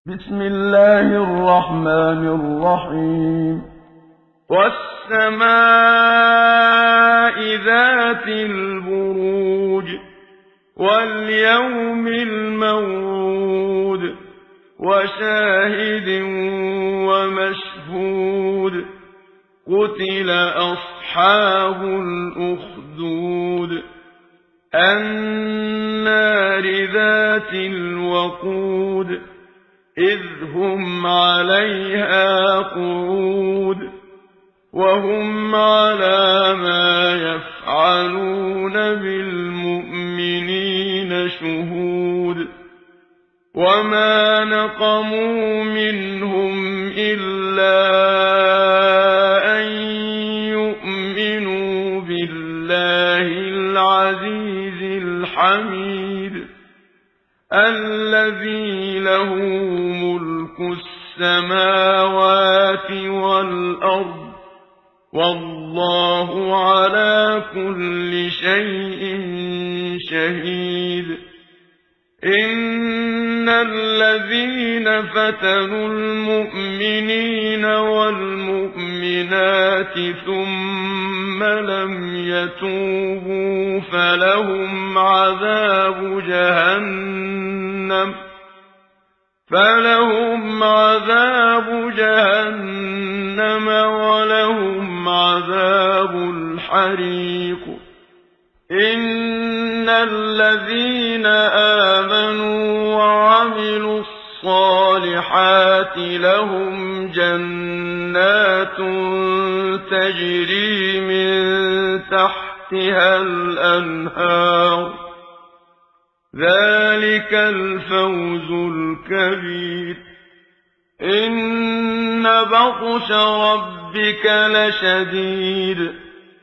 بسم الله الرحمن الرحيم والسماء ذات البروج واليوم الموعود وشاهد ومشهود قتل أصحاب الأخدود النار ذات الوقود إذ هم عليها قعود وهم على ما يفعلون بالمؤمنين شهود وما نقموا منهم إلا أن يؤمنوا بالله العزيز الحميد الذي له ملك السماوات والأرض والله على كل شيء شهيد إن الذين فتنوا المؤمنين والمؤمنات ثم لم يتوبوا فلهم عذاب جهنم ولهم عذاب الحريق إن الذين آمنوا وعملوا الصالحات لهم جنات تجري من تحتها الأنهار ذلك الفوز الكبير إن بطش ربك لشديد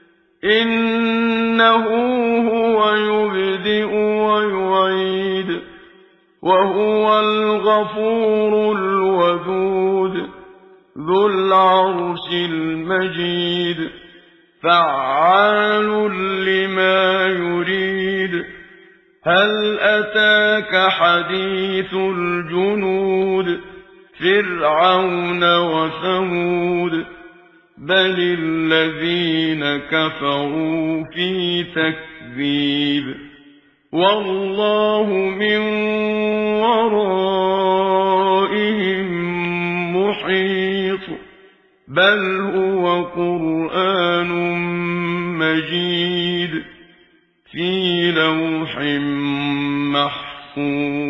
إنه هو يبدئ ويعيد وهو الغفور الودود ذو العرش المجيد فعال لما يريد هل أتاك حديث الجنود فرعون وثمود بل الذين كفروا في تكذيب والله من ورائهم محيط بل هو قرآن مجيد في لوح محفوظ